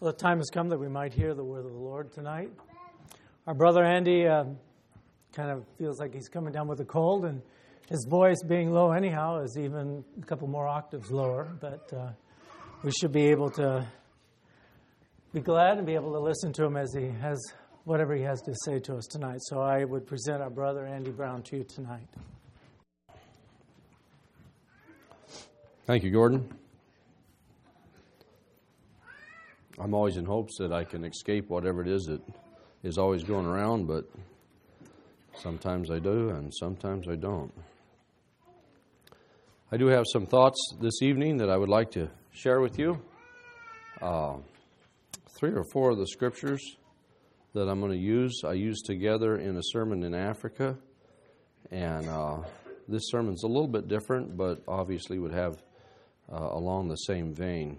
Well, the time has come that we might hear the word of the Lord tonight. Our brother Andy kind of feels like he's coming down with a cold, and his voice being low anyhow is even a couple more octaves lower, but we should be able to be glad and be able to listen to him as he has whatever he has to say to us tonight. So I would present our brother Andy Brown to you tonight. Thank you, Gordon. I'm always in hopes that I can escape whatever it is that is always going around, but sometimes I do and sometimes I don't. I do have some thoughts this evening that I would like to share with you. 3 or 4 of the scriptures that I'm going to use, I used together in a sermon in Africa, and this sermon's a little bit different, but obviously would have along the same vein.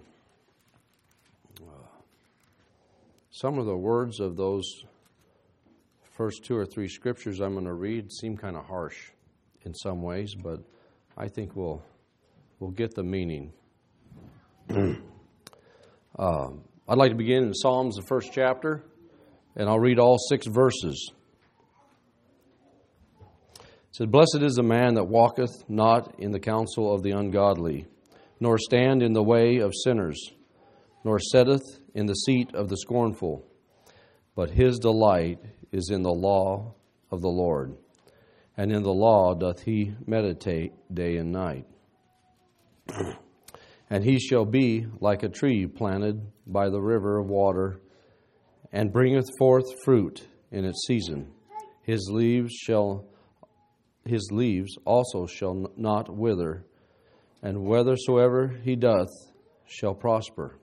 Some of the words of those first 2 or 3 scriptures I'm going to read seem kind of harsh in some ways, but I think we'll get the meaning. I'd like to begin in Psalms, the first chapter, and I'll read all 6 verses. It says, "Blessed is the man that walketh not in the counsel of the ungodly, nor stand in the way of sinners, nor sitteth in the seat of the scornful. But his delight is in the law of the Lord, and in the law doth he meditate day and night. And he shall be like a tree planted by the river of water, and bringeth forth fruit in its season. His leaves also shall not wither, and whithersoever he doth shall prosper.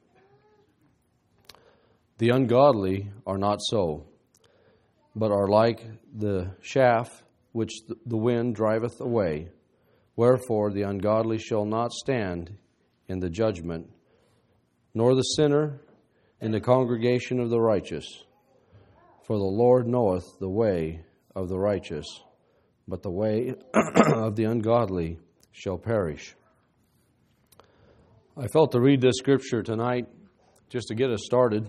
The ungodly are not so, but are like the chaff which the wind driveth away. Wherefore the ungodly shall not stand in the judgment, nor the sinner in the congregation of the righteous. For the Lord knoweth the way of the righteous, but the way of the ungodly shall perish." I felt to read this scripture tonight just to get us started.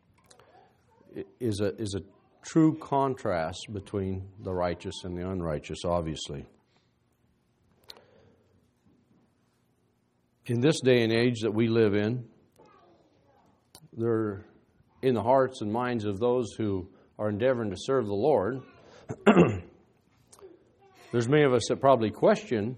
Is a true contrast between the righteous and the unrighteous, obviously. In this day and age that we live in, there, in the hearts and minds of those who are endeavoring to serve the Lord, there's many of us that probably question,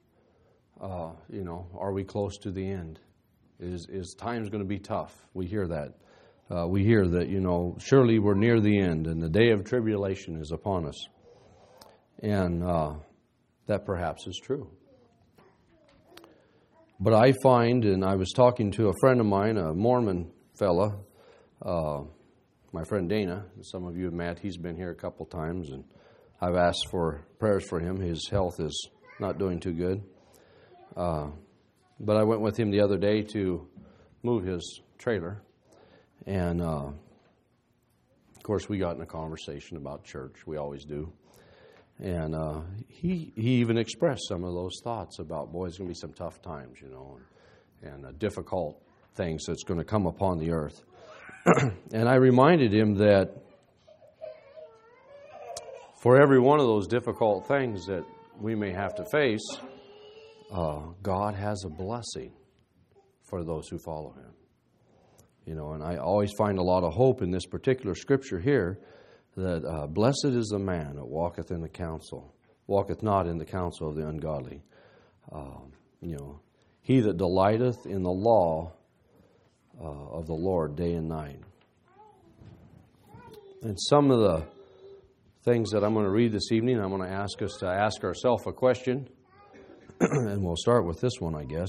are we close to the end? Is time's going to be tough? We hear that. We hear that, surely we're near the end and the day of tribulation is upon us. And that perhaps is true. But I find, and I was talking to a friend of mine, a Mormon fella, my friend Dana, some of you have met, he's been here a couple times, and I've asked for prayers for him. His health is not doing too good. But I went with him the other day to move his trailer. And, of course, we got in a conversation about church. We always do. And he even expressed some of those thoughts about, boy, it's going to be some tough times, and difficult things that's going to come upon the earth. And I reminded him that for every one of those difficult things that we may have to face, God has a blessing for those who follow Him. And I always find a lot of hope in this particular scripture here that blessed is the man that walketh not in the counsel of the ungodly. He that delighteth in the law of the Lord day and night. And some of the things that I'm going to read this evening, I'm going to ask us to ask ourselves a question, and we'll start with this one, I guess.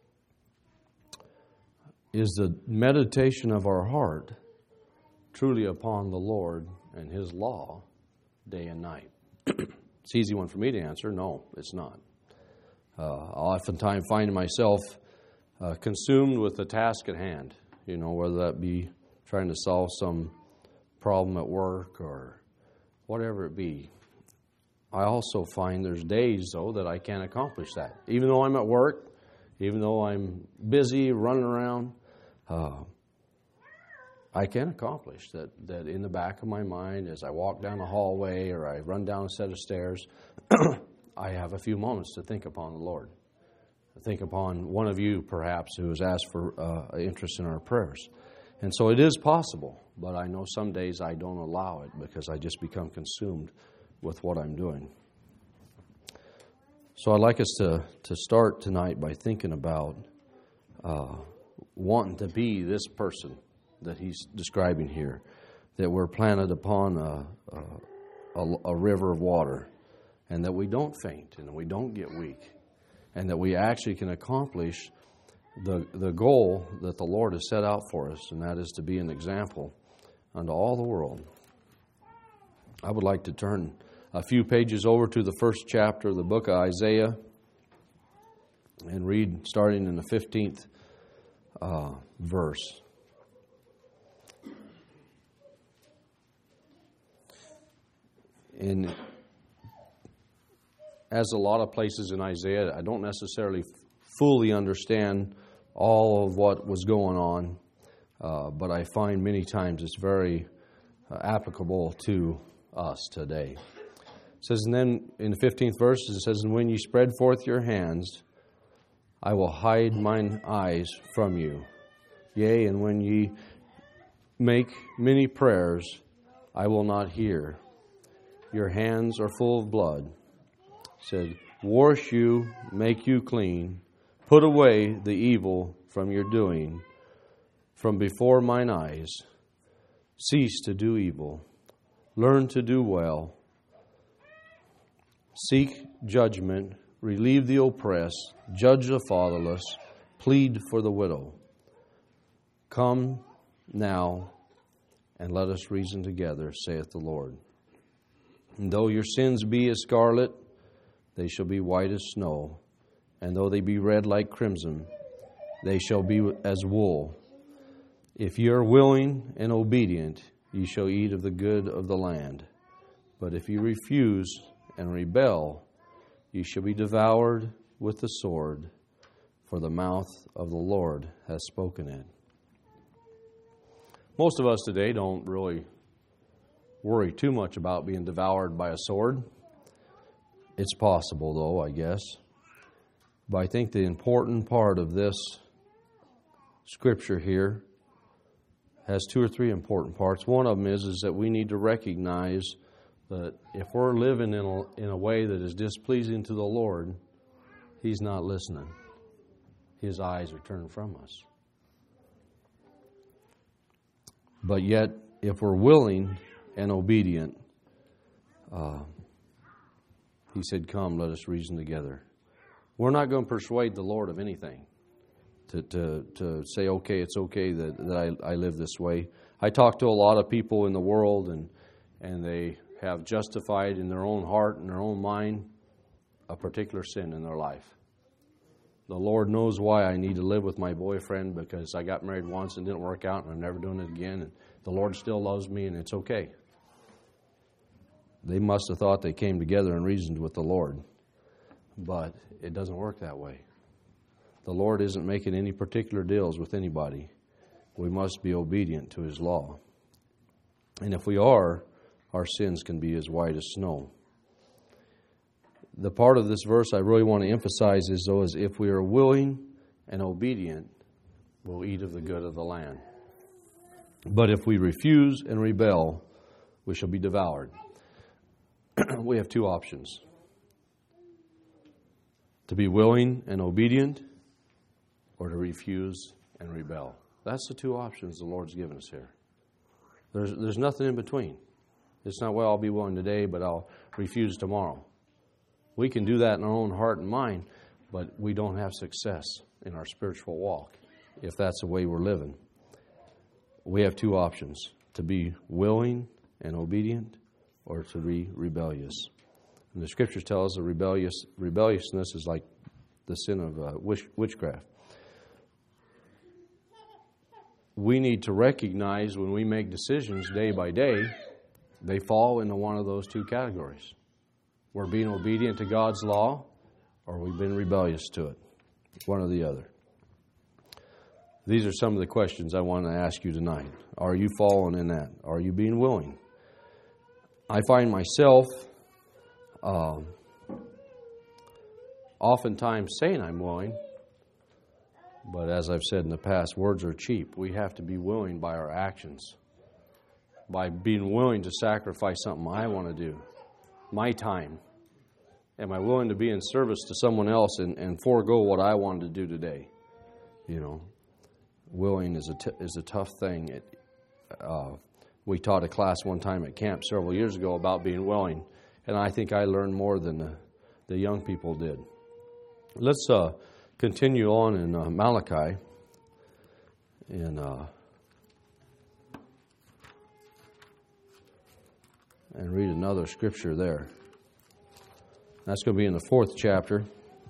Is the meditation of our heart truly upon the Lord and His law day and night? It's an easy one for me to answer. No, it's not. I oftentimes find myself consumed with the task at hand, whether that be trying to solve some problem at work or whatever it be. I also find there's days, though, that I can't accomplish that. Even though I'm at work, even though I'm busy running around, I can accomplish. That in the back of my mind, as I walk down the hallway or I run down a set of stairs, I have a few moments to think upon the Lord. Think upon one of you, perhaps, who has asked for interest in our prayers. And so it is possible, but I know some days I don't allow it because I just become consumed with what I'm doing. So I'd like us to start tonight by thinking about wanting to be this person that he's describing here, that we're planted upon a river of water, and that we don't faint and we don't get weak, and that we actually can accomplish the goal that the Lord has set out for us, and that is to be an example unto all the world. I would like to turn a few pages over to the first chapter of the book of Isaiah and read starting in the 15th verse. And as a lot of places in Isaiah, I don't necessarily fully understand all of what was going on, but I find many times it's very applicable to us today. It says, and then in the 15th verse, it says, and when you spread forth your hands, I will hide mine eyes from you. Yea, and when ye make many prayers, I will not hear. Your hands are full of blood. It said, wash you, make you clean. Put away the evil from your doing. From before mine eyes, cease to do evil. Learn to do well. Seek judgment. Relieve the oppressed. Judge the fatherless. Plead for the widow. Come now and let us reason together, saith the Lord. And though your sins be as scarlet, they shall be white as snow. And though they be red like crimson, they shall be as wool. If ye are willing and obedient, ye shall eat of the good of the land. But if ye refuse and rebel, ye shall be devoured with the sword, for the mouth of the Lord has spoken it. Most of us today don't really worry too much about being devoured by a sword. It's possible, though, I guess. But I think the important part of this scripture here has two or three important parts. One of them is that we need to recognize that if we're living in a way that is displeasing to the Lord, He's not listening. His eyes are turned from us. But yet, if we're willing and obedient, He said, come, let us reason together. We're not going to persuade the Lord of anything to say, okay, it's okay that I live this way. I talk to a lot of people in the world, and they have justified in their own heart and their own mind a particular sin in their life. The Lord knows why I need to live with my boyfriend, because I got married once and didn't work out, and I'm never doing it again, and the Lord still loves me, and it's okay. They must have thought they came together and reasoned with the Lord. But it doesn't work that way. The Lord isn't making any particular deals with anybody. We must be obedient to His law. And if we are, our sins can be as white as snow. The part of this verse I really want to emphasize is, though, is if we are willing and obedient, we'll eat of the good of the land. But if we refuse and rebel, we shall be devoured. We have two options. To be willing and obedient, or to refuse and rebel. That's the two options the Lord's given us here. There's nothing in between. It's not, well, I'll be willing today, but I'll refuse tomorrow. We can do that in our own heart and mind, but we don't have success in our spiritual walk if that's the way we're living. We have two options: to be willing and obedient, or to be rebellious. And the Scriptures tell us that rebelliousness is like the sin of witchcraft. We need to recognize when we make decisions day by day, they fall into one of those two categories. We're being obedient to God's law, or we've been rebellious to it. One or the other. These are some of the questions I want to ask you tonight. Are you following in that? Are you being willing? I find myself oftentimes saying I'm willing, but as I've said in the past, words are cheap. We have to be willing by our actions, by being willing to sacrifice something I want to do, my time. Am I willing to be in service to someone else and forego what I wanted to do today? You know, willing is a tough thing. We taught a class one time at camp several years ago about being willing, and I think I learned more than the young people did. Let's continue on in Malachi, and read another scripture there. That's going to be in the 4th chapter.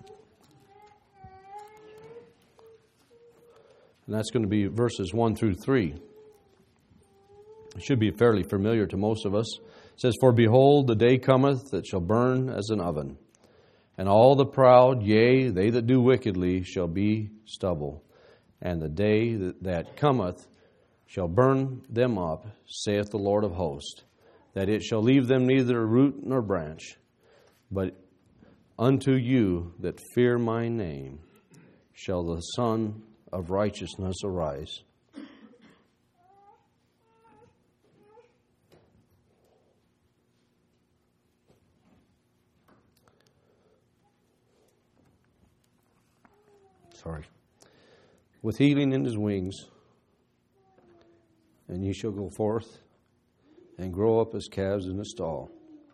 And that's going to be verses 1 through 3. It should be fairly familiar to most of us. It says, "For behold, the day cometh that shall burn as an oven, and all the proud, yea, they that do wickedly, shall be stubble. And the day that cometh shall burn them up, saith the Lord of hosts, that it shall leave them neither root nor branch. But unto you that fear my name shall the Son of righteousness arise." "With healing in his wings, and ye shall go forth and grow up as calves in a stall.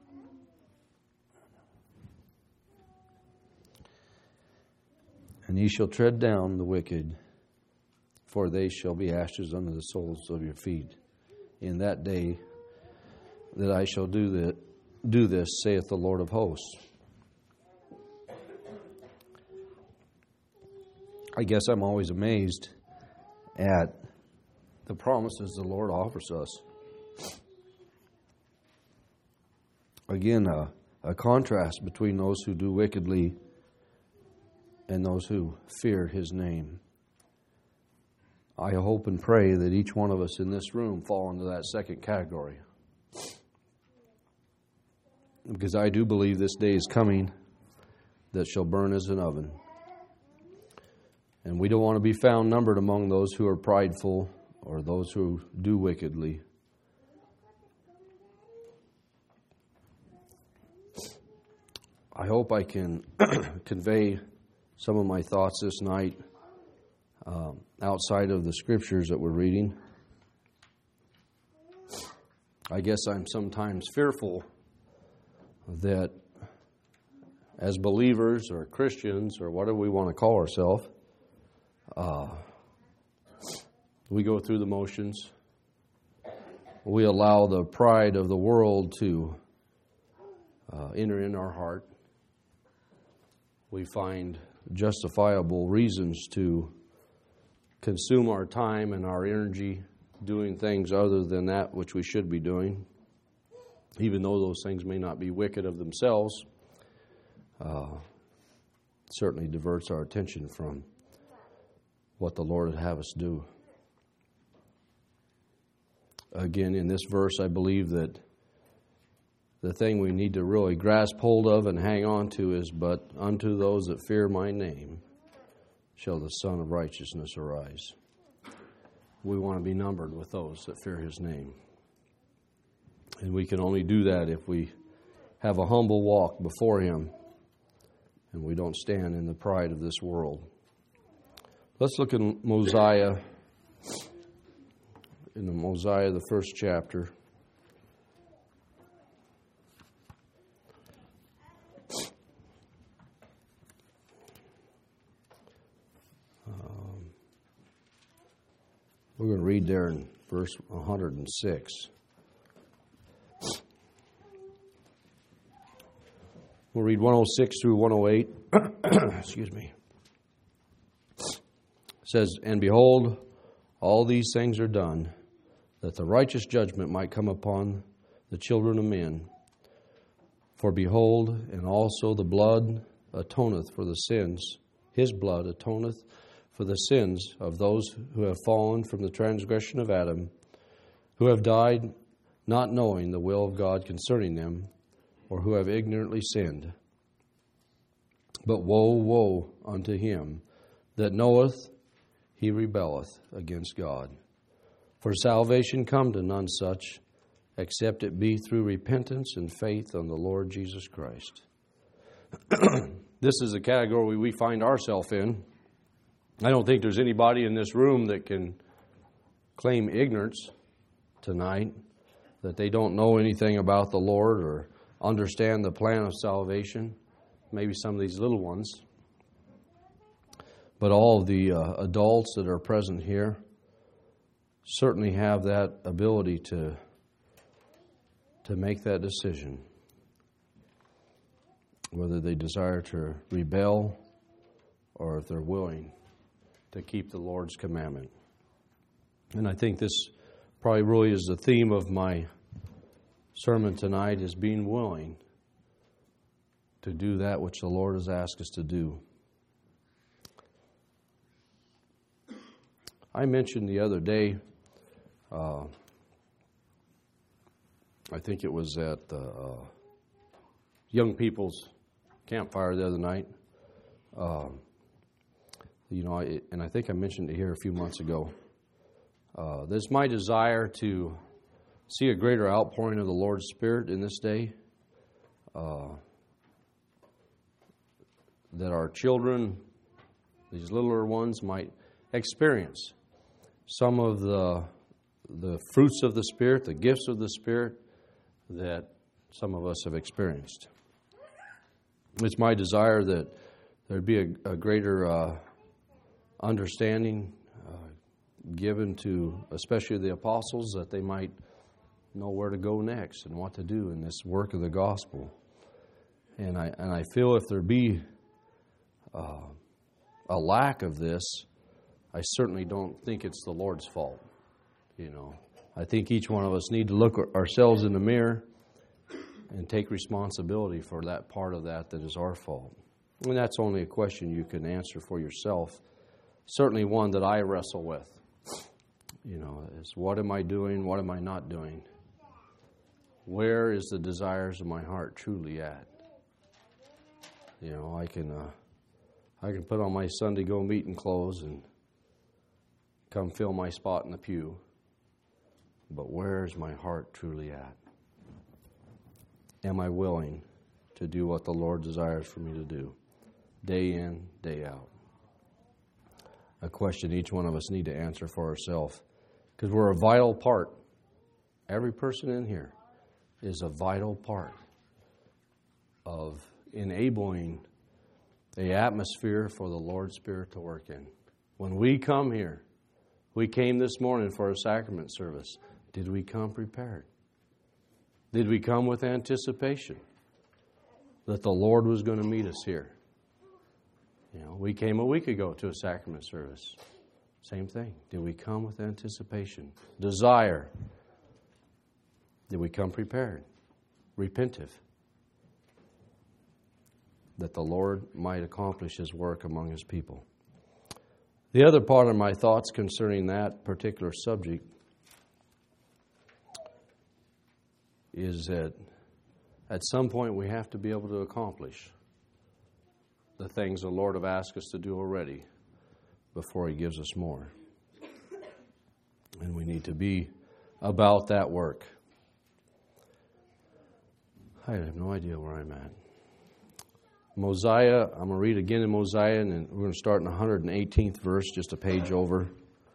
And ye shall tread down the wicked, for they shall be ashes under the soles of your feet. In that day that I shall do this, saith the Lord of hosts." I guess I'm always amazed at the promises the Lord offers us. Again, a contrast between those who do wickedly and those who fear His name. I hope and pray that each one of us in this room fall into that second category. Because I do believe this day is coming that shall burn as an oven. And we don't want to be found numbered among those who are prideful or those who do wickedly. I hope I can convey some of my thoughts this night outside of the scriptures that we're reading. I guess I'm sometimes fearful that as believers or Christians or whatever we want to call ourselves, we go through the motions. We allow the pride of the world to enter in our heart. We find justifiable reasons to consume our time and our energy doing things other than that which we should be doing, even though those things may not be wicked of themselves. Certainly diverts our attention from what the Lord would have us do. Again, in this verse, I believe that the thing we need to really grasp hold of and hang on to is, "But unto those that fear my name shall the Son of righteousness arise." We want to be numbered with those that fear His name. And we can only do that if we have a humble walk before Him and we don't stand in the pride of this world. Let's look in Mosiah, the 1st chapter. We're going to read there in verse 106. We'll read 106 through 108. Excuse me. It says, "And behold, all these things are done, that the righteous judgment might come upon the children of men. For behold, and also the blood atoneth for the sins. His blood atoneth for the sins of those who have fallen from the transgression of Adam, who have died not knowing the will of God concerning them, or who have ignorantly sinned. But woe, woe unto him that knoweth he rebelleth against God. For salvation come to none such, except it be through repentance and faith on the Lord Jesus Christ. This is the category we find ourselves in. I don't think there's anybody in this room that can claim ignorance tonight, that they don't know anything about the Lord or understand the plan of salvation. Maybe some of these little ones. But all of the adults that are present here certainly have that ability to make that decision, whether they desire to rebel or if they're willing to keep the Lord's commandment. And I think this probably really is the theme of my sermon tonight, is being willing to do that which the Lord has asked us to do. I mentioned the other day, I think it was at the young people's campfire the other night. And I think I mentioned it here a few months ago. This is my desire to see a greater outpouring of the Lord's Spirit in this day. That our children, these littler ones, might experience some of the fruits of the Spirit, the gifts of the Spirit that some of us have experienced. It's my desire that there'd be a greater understanding given to especially the apostles, that they might know where to go next and what to do in this work of the gospel. And I feel if there be a lack of this, I certainly don't think it's the Lord's fault. I think each one of us need to look at ourselves in the mirror and take responsibility for that part of that is our fault. And that's only a question you can answer for yourself. Certainly one that I wrestle with. Is what am I doing? What am I not doing? Where is the desires of my heart truly at? I can put on my Sunday go meeting clothes and come fill my spot in the pew. But where is my heart truly at? Am I willing to do what the Lord desires for me to do? Day in, day out. A question each one of us need to answer for ourselves. Because we're a vital part. Every person in here is a vital part of enabling the atmosphere for the Lord's Spirit to work in. When we come here, we came this morning for a sacrament service. Did we come prepared? Did we come with anticipation that the Lord was going to meet us here? We came a week ago to a sacrament service. Same thing. Did we come with anticipation? Desire. Did we come prepared? Repentive. That the Lord might accomplish His work among His people. The other part of my thoughts concerning that particular subject is that at some point we have to be able to accomplish the things the Lord have asked us to do already before He gives us more. And we need to be about that work. I have no idea where I'm at. Mosiah, I'm going to read again in Mosiah, and we're going to start in the 118th verse, just a page over.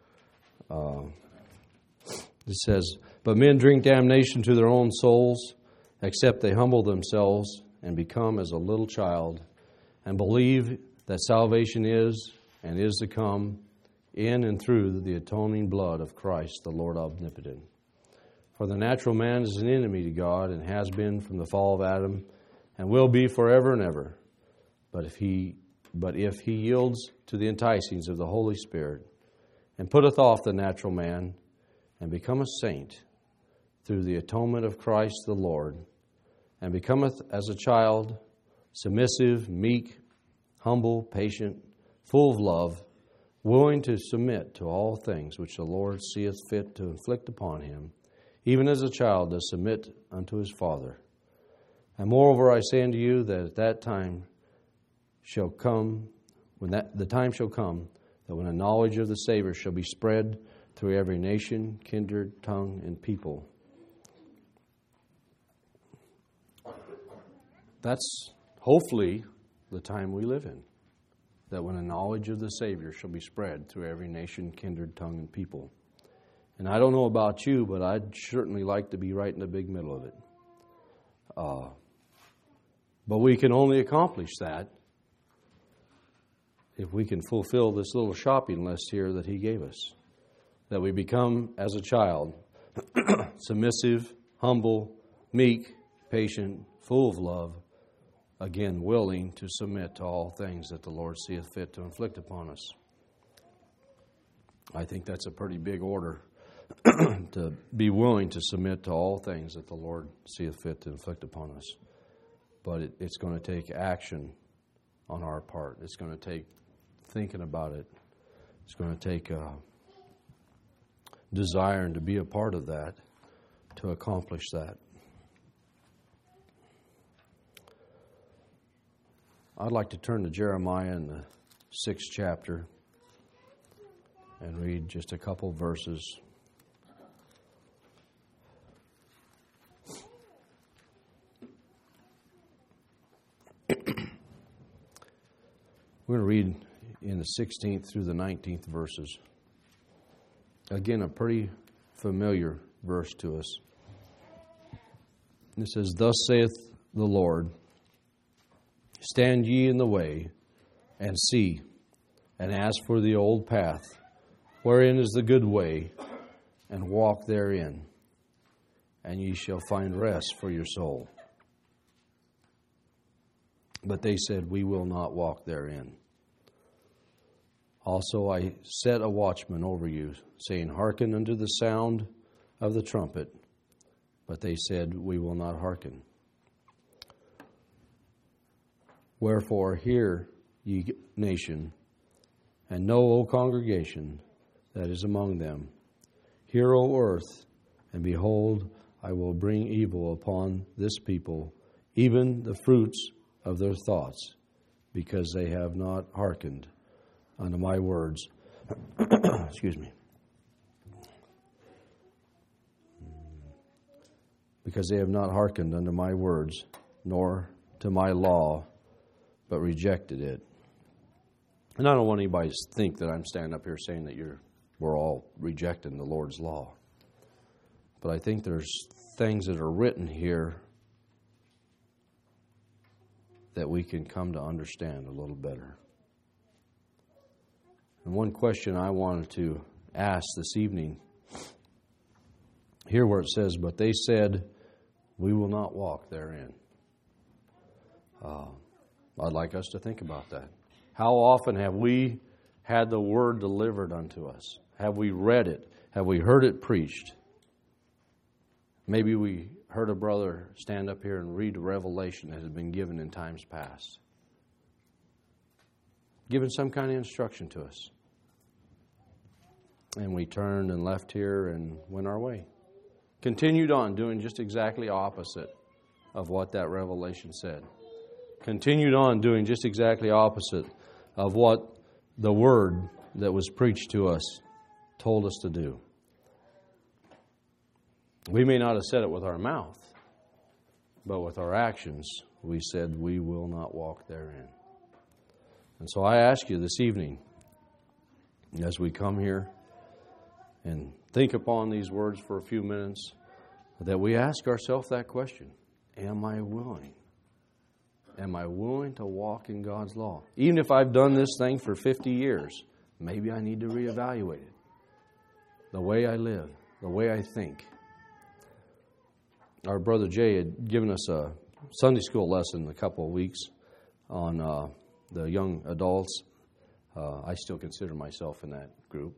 It says, "But men drink damnation to their own souls, except they humble themselves and become as a little child, and believe that salvation is and is to come in and through the atoning blood of Christ, the Lord omnipotent. For the natural man is an enemy to God, and has been from the fall of Adam, and will be forever and ever. But if he yields to the enticings of the Holy Spirit, and putteth off the natural man, and becometh saint through the atonement of Christ the Lord, and becometh as a child, submissive, meek, humble, patient, full of love, willing to submit to all things which the Lord seeth fit to inflict upon him, even as a child does submit unto his father. And moreover, I say unto you that at that time shall come, the time shall come, that when the knowledge of the Savior shall be spread through every nation, kindred, tongue, and people. That's hopefully the time we live in. That when the knowledge of the Savior shall be spread through every nation, kindred, tongue, and people. And I don't know about you, but I'd certainly like to be right in the big middle of it. But we can only accomplish that if we can fulfill this little shopping list here that He gave us. That we become, as a child, submissive, humble, meek, patient, full of love, again, willing to submit to all things that the Lord seeth fit to inflict upon us. I think that's a pretty big order, to be willing to submit to all things that the Lord seeth fit to inflict upon us. But it's going to take action on our part. It's going to take thinking about it. It's going to take desiring to be a part of that, to accomplish that. I'd like to turn to Jeremiah in the 6th chapter and read just a couple verses. We're going to read in the 16th through the 19th verses. Again, a pretty familiar verse to us. It says, "Thus saith the Lord, stand ye in the way, and see, and ask for the old path, wherein is the good way, and walk therein, and ye shall find rest for your soul. But they said, we will not walk therein. Also I set a watchman over you, saying, hearken unto the sound of the trumpet. But they said, we will not hearken. Wherefore hear, ye nation, and know, O congregation, that is among them. Hear, O earth, and behold, I will bring evil upon this people, even the fruits of their thoughts, because they have not hearkened unto my words." Excuse me. "Because they have not hearkened unto my words, nor to my law, but rejected it." And I don't want anybody to think that I'm standing up here saying that we're all rejecting the Lord's law. But I think there's things that are written here that we can come to understand a little better. And one question I wanted to ask this evening, here where it says, but they said, we will not walk therein. I'd like us to think about that. How often have we had the word delivered unto us? Have we read it? Have we heard it preached? Maybe we heard a brother stand up here and read a revelation that has been given in times past. Given some kind of instruction to us. And we turned and left here and went our way. Continued on doing just exactly opposite of what that revelation said. Continued on doing just exactly opposite of what the word that was preached to us told us to do. We may not have said it with our mouth, but with our actions, we said we will not walk therein. And so I ask you this evening, as we come here and think upon these words for a few minutes, that we ask ourselves that question. Am I willing? Am I willing to walk in God's law? Even if I've done this thing for 50 years, maybe I need to reevaluate it. The way I live, the way I think. Our brother Jay had given us a Sunday school lesson a couple of weeks on the young adults. I still consider myself in that group.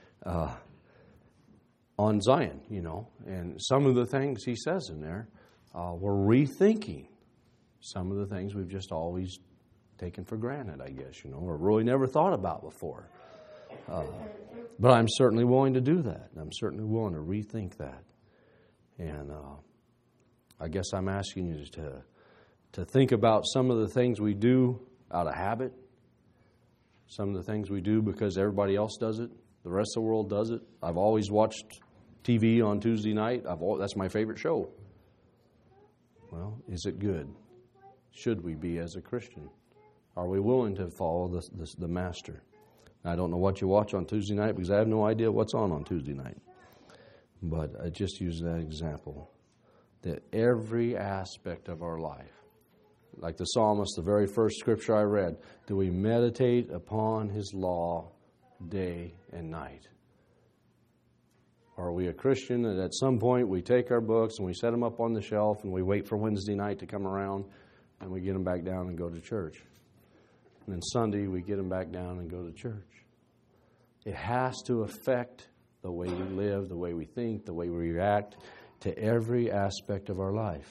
On Zion, and some of the things he says in there, we're rethinking some of the things we've just always taken for granted, I guess, or really never thought about before. But I'm certainly willing to do that. I'm certainly willing to rethink that. And I guess I'm asking you to think about some of the things we do out of habit, some of the things we do because everybody else does it, the rest of the world does it. I've always watched TV on Tuesday night. That's my favorite show. Well, is it good? Should we be as a Christian? Are we willing to follow the Master? I don't know what you watch on Tuesday night because I have no idea what's on Tuesday night. But I just use that example. That every aspect of our life, like the psalmist, the very first scripture I read, do we meditate upon His law day and night? Are we a Christian that at some point we take our books and we set them up on the shelf and we wait for Wednesday night to come around and we get them back down and go to church? And then Sunday we get them back down and go to church. It has to affect the way we live, the way we think, the way we react to every aspect of our life.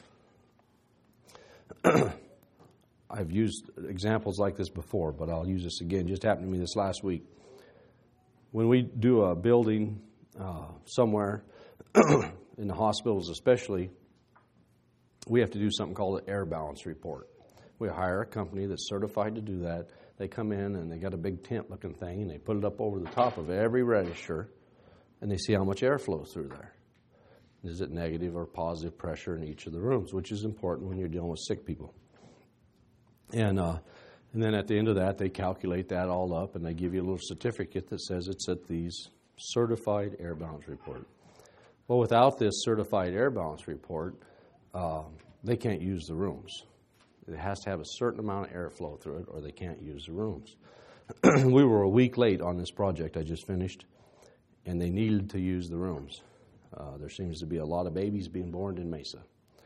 I've used examples like this before, but I'll use this again. It just happened to me this last week. When we do a building somewhere, in the hospitals especially, we have to do something called an air balance report. We hire a company that's certified to do that. They come in and they got a big tent-looking thing, and they put it up over the top of every register, and they see how much air flows through there. Is it negative or positive pressure in each of the rooms, which is important when you're dealing with sick people. And then at the end of that, they calculate that all up, and they give you a little certificate that says it's at these certified air balance report. Well, without this certified air balance report, they can't use the rooms. It has to have a certain amount of airflow through it, or they can't use the rooms. We were a week late on this project I just finished, and they needed to use the rooms. There seems to be a lot of babies being born in Mesa.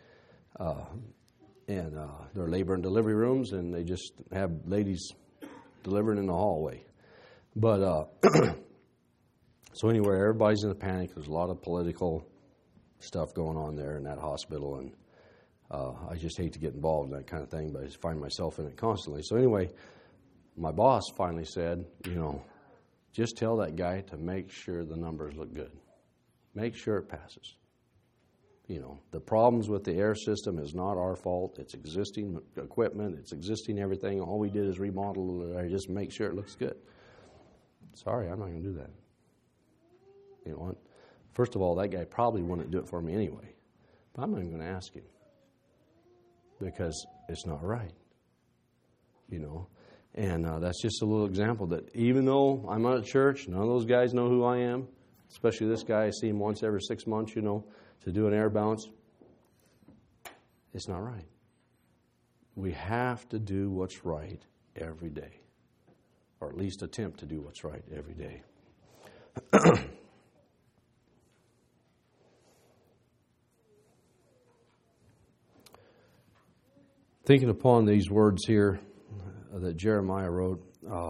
And they're labor and delivery rooms, and they just have ladies delivering in the hallway. But so anyway, everybody's in a panic. There's a lot of political stuff going on there in that hospital, and I just hate to get involved in that kind of thing, but I just find myself in it constantly. So anyway, my boss finally said, just tell that guy to make sure the numbers look good. Make sure it passes. The problems with the air system is not our fault. It's existing equipment. It's existing everything. All we did is remodel it. Just make sure it looks good. Sorry, I'm not going to do that. You know what? First of all, that guy probably wouldn't do it for me anyway. But I'm not even going to ask him. Because it's not right. And that's just a little example that even though I'm not at church, none of those guys know who I am. Especially this guy, I see him once every 6 months, to do an air balance. It's not right. We have to do what's right every day. Or at least attempt to do what's right every day. Thinking upon these words here that Jeremiah wrote,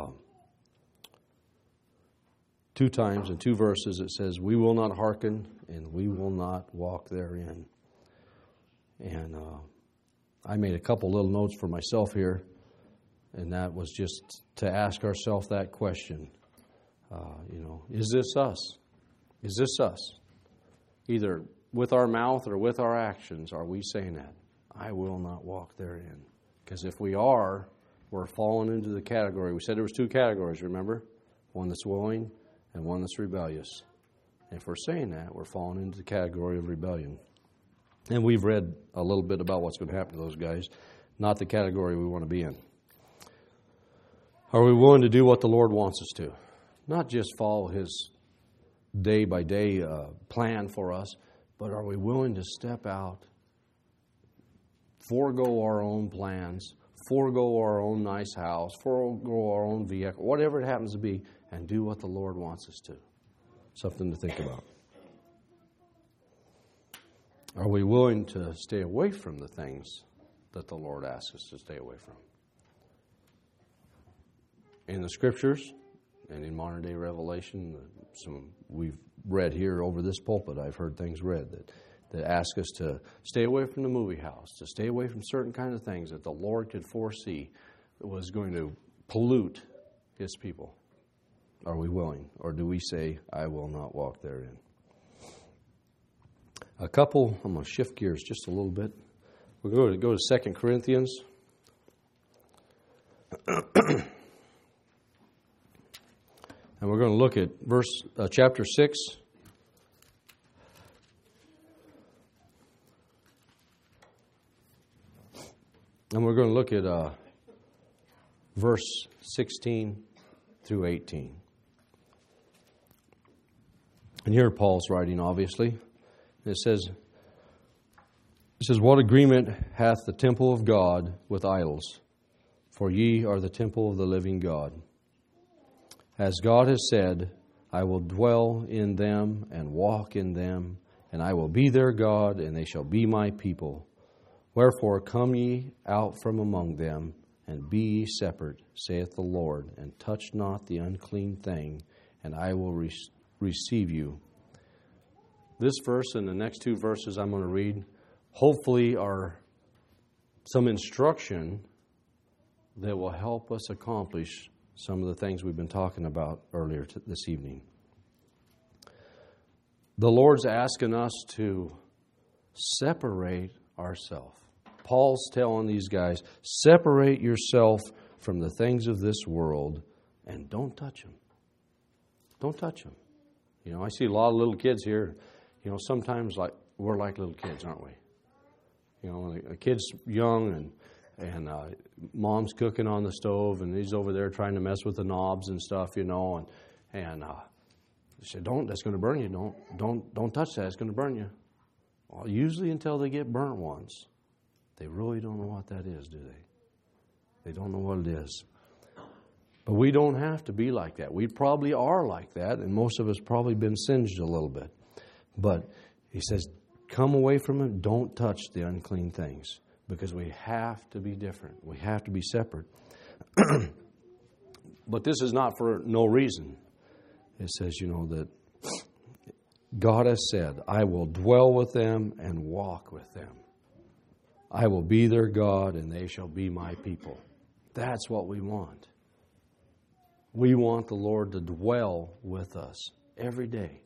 2 times in 2 verses it says, we will not hearken and we will not walk therein. And I made a couple little notes for myself here, and that was just to ask ourselves that question. Is this us? Is this us? Either with our mouth or with our actions, are we saying that? I will not walk therein. Because if we are, we're falling into the category. We said there was 2 categories, remember? One that's willing and one that's rebellious. And if we're saying that, we're falling into the category of rebellion. And we've read a little bit about what's going to happen to those guys. Not the category we want to be in. Are we willing to do what the Lord wants us to? Not just follow His day-by-day plan for us, but are we willing to step out, forego our own plans, forego our own nice house, forego our own vehicle, whatever it happens to be, and do what the Lord wants us to? Something to think about. Are we willing to stay away from the things that the Lord asks us to stay away from? In the Scriptures and in modern day revelation, some we've read here over this pulpit, I've heard things read that ask us to stay away from the movie house, to stay away from certain kind of things that the Lord could foresee that was going to pollute His people. Are we willing? Or do we say, I will not walk therein? I'm going to shift gears just a little bit. We're going to go to 2 Corinthians. And we're going to look at chapter 6. And we're going to look at verse 16 through 18. And here Paul's writing, obviously. It says, what agreement hath the temple of God with idols? For ye are the temple of the living God. As God has said, I will dwell in them and walk in them, and I will be their God, and they shall be my people. Wherefore come ye out from among them, and be ye separate, saith the Lord, and touch not the unclean thing, and I will receive you. This verse and the next two verses I'm going to read hopefully are some instruction that will help us accomplish some of the things we've been talking about earlier this evening. The Lord's asking us to separate ourselves. Paul's telling these guys, separate yourself from the things of this world and don't touch them. Don't touch them. You know, I see a lot of little kids here. You know, sometimes we're like little kids, aren't we? You know, a kid's young and mom's cooking on the stove and he's over there trying to mess with the knobs and stuff, you know, and she said, that's going to burn you. Don't touch that. It's going to burn you. Well, usually until they get burnt once, they really don't know what that is, do they? They don't know what it is. But we don't have to be like that. We probably are like that, and most of us probably been singed a little bit. But he says, come away from it. Don't touch the unclean things, because we have to be different. We have to be separate. But this is not for no reason. It says, you know, that God has said, I will dwell with them and walk with them. I will be their God, and they shall be my people. That's what we want. We want the Lord to dwell with us every day,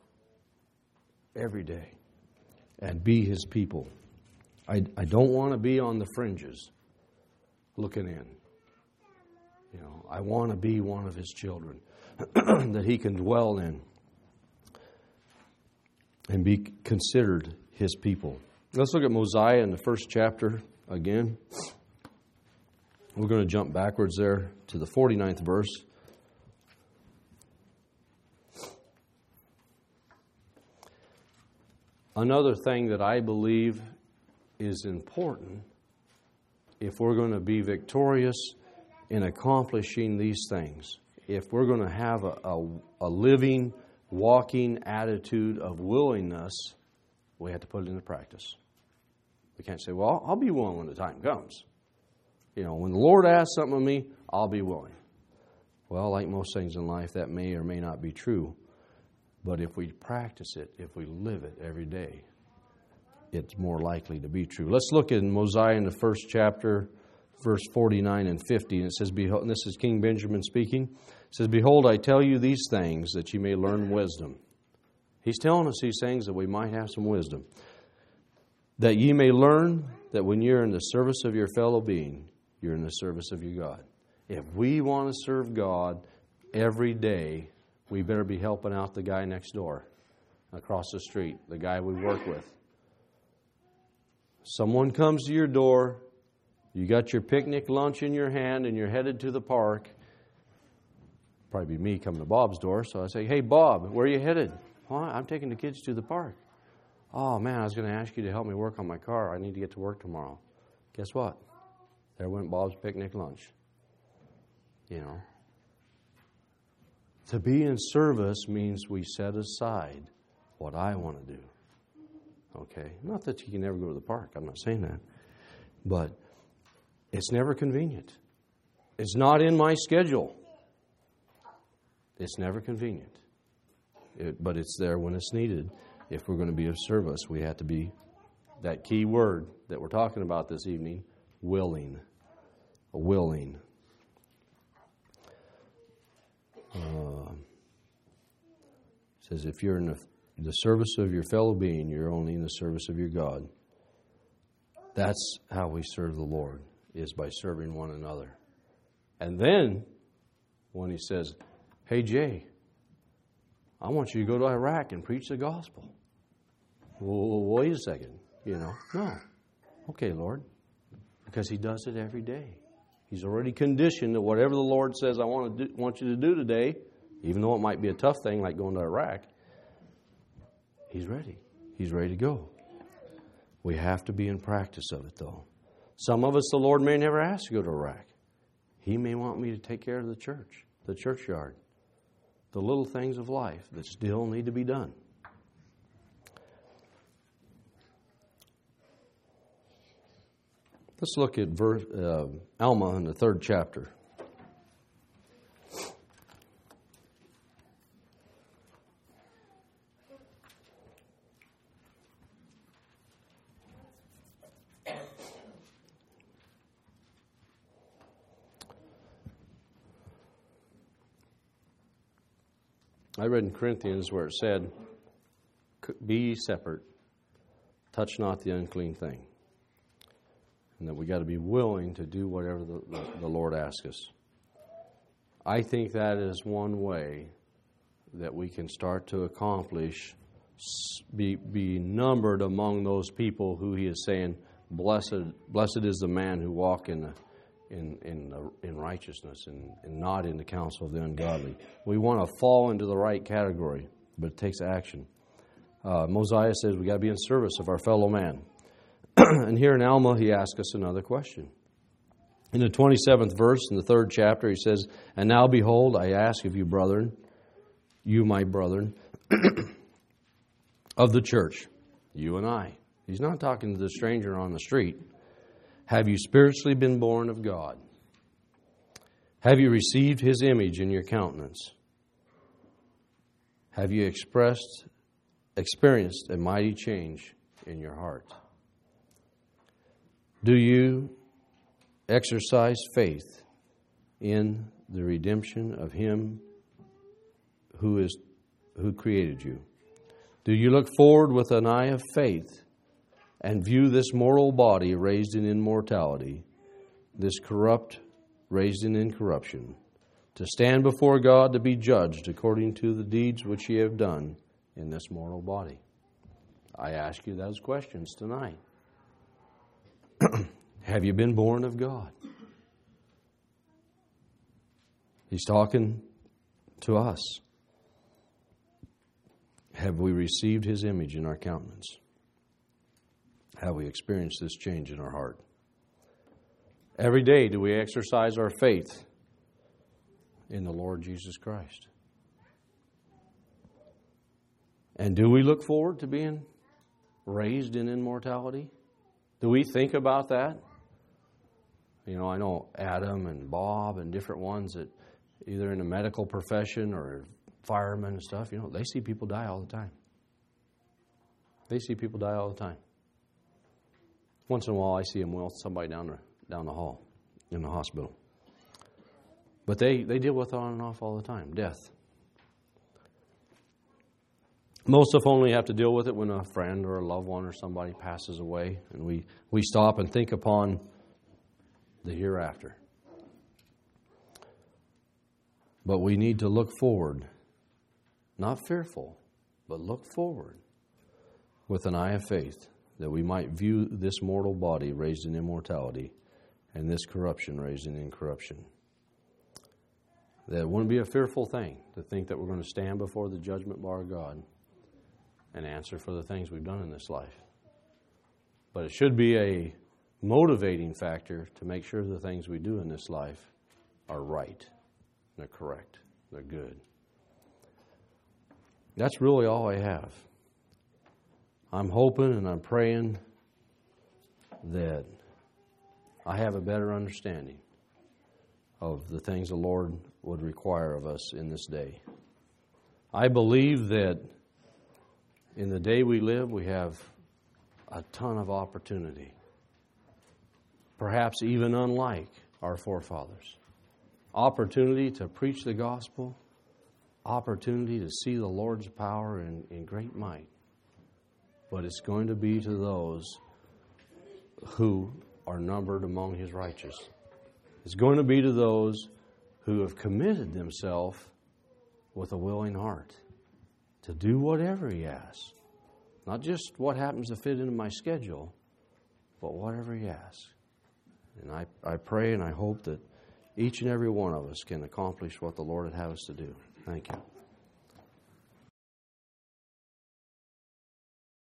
and be His people. I don't want to be on the fringes looking in. You know, I want to be one of His children that He can dwell in and be considered His people. Let's look at Mosiah in the first chapter again. We're going to jump backwards there to the 49th verse. Another thing that I believe is important if we're going to be victorious in accomplishing these things, if we're going to have a living, walking attitude of willingness, we have to put it into practice. We can't say, well, I'll be willing when the time comes. You know, when the Lord asks something of me, I'll be willing. Well, like most things in life, that may or may not be true. But if we practice it, if we live it every day, it's more likely to be true. Let's look at Mosiah in the first chapter, verse 49 and 50. And it says, behold, and this is King Benjamin speaking. It says, behold, I tell you these things that you may learn wisdom. He's telling us these things that we might have some wisdom. That ye may learn that when you're in the service of your fellow being, you're in the service of your God. If we want to serve God every day, we better be helping out the guy next door, across the street, the guy we work with. Someone comes to your door, you got your picnic lunch in your hand, and you're headed to the park. Probably be me coming to Bob's door, so I say, hey, Bob, where are you headed? Well, I'm taking the kids to the park. Oh, man, I was going to ask you to help me work on my car. I need to get to work tomorrow. Guess what? There went Bob's picnic lunch. You know. To be in service means we set aside what I want to do. Okay? Not that you can never go to the park. I'm not saying that. But it's never convenient. It's not in my schedule. It's never convenient. But it's there when it's needed. If we're going to be of service, we have to be, that key word that we're talking about this evening, willing. Willing. It says, if you're in the service of your fellow being, you're only in the service of your God. That's how we serve the Lord, is by serving one another. And then, when he says, hey, Jay, I want you to go to Iraq and preach the gospel. Well, wait a second. No. Okay, Lord. Because he does it every day. He's already conditioned that whatever the Lord says I want you to do today, even though it might be a tough thing like going to Iraq, he's ready. He's ready to go. We have to be in practice of it, though. Some of us, the Lord may never ask to go to Iraq. He may want me to take care of the church, the churchyard, the little things of life that still need to be done. Let's look at Alma in the 3rd chapter. I read in Corinthians where it said, be ye separate, touch not the unclean thing. And that we got to be willing to do whatever the Lord asks us. I think that is one way that we can start to accomplish, be numbered among those people who he is saying, blessed is the man who walk in righteousness and not in the counsel of the ungodly. We want to fall into the right category, but it takes action. Mosiah says we got to be in service of our fellow man. And here in Alma, he asks us another question. In the 27th verse, in the 3rd chapter, he says, and now behold, I ask of you, brethren, you my brethren, of the church, you and I. He's not talking to the stranger on the street. Have you spiritually been born of God? Have you received his image in your countenance? Have you experienced a mighty change in your heart? Do you exercise faith in the redemption of him who created you? Do you look forward with an eye of faith and view this mortal body raised in immortality, this corrupt raised in incorruption, to stand before God to be judged according to the deeds which ye have done in this mortal body? I ask you those questions tonight. Have you been born of God? He's talking to us. Have we received his image in our countenance? Have we experienced this change in our heart? Every day, do we exercise our faith in the Lord Jesus Christ? And do we look forward to being raised in immortality? Do we think about that? I know Adam and Bob and different ones that either in the medical profession or firemen and stuff, they see people die all the time. They see people die all the time. Once in a while I see them with somebody down the hall in the hospital. But they deal with it on and off all the time, death. Most of us only have to deal with it when a friend or a loved one or somebody passes away, and we stop and think upon the hereafter. But we need to look forward, not fearful, but look forward with an eye of faith, that we might view this mortal body raised in immortality and this corruption raised in incorruption. That it wouldn't be a fearful thing to think that we're going to stand before the judgment bar of God and answer for the things we've done in this life. But it should be a motivating factor to make sure the things we do in this life are right, they're correct, they're good. That's really all I have. I'm hoping and I'm praying that I have a better understanding of the things the Lord would require of us in this day. I believe that in the day we live, we have a ton of opportunity, perhaps even unlike our forefathers. Opportunity to preach the gospel, opportunity to see the Lord's power in great might. But it's going to be to those who are numbered among His righteous. It's going to be to those who have committed themselves with a willing heart to do whatever He asks. Not just what happens to fit into my schedule, but whatever He asks. And I pray and I hope that each and every one of us can accomplish what the Lord would have us to do. Thank you.